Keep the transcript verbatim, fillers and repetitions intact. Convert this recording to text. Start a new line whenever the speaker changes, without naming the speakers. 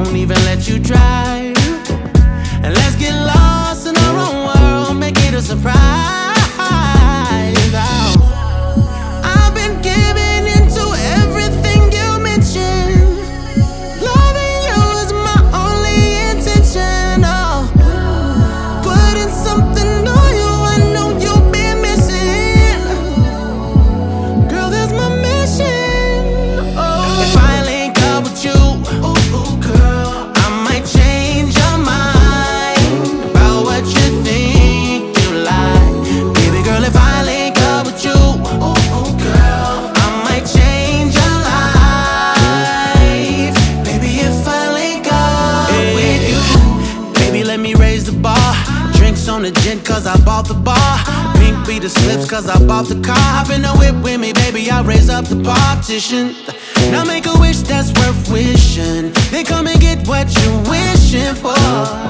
won't even let you drive. And let's get lost in our own world, make it a surprise. I've been giving into everything you mentioned. Loving you is my only intention. Oh, putting something on you I know you've been missing. Girl, that's my mission. Oh, if I link up with you, ooh, ooh, girl, I might change your mind about what you think you like. Baby girl, if I link up with you, ooh, ooh, girl, I might change your life. Baby, if I link up with you, baby, let me raise the bar. Drinks on the gin cause I bought the bar. Pink be the slips cause I bought the car. Hop in the whip with me, baby, I raise up the partition. Now make a wish that's worth wishing. Then come and get what you're wishing for.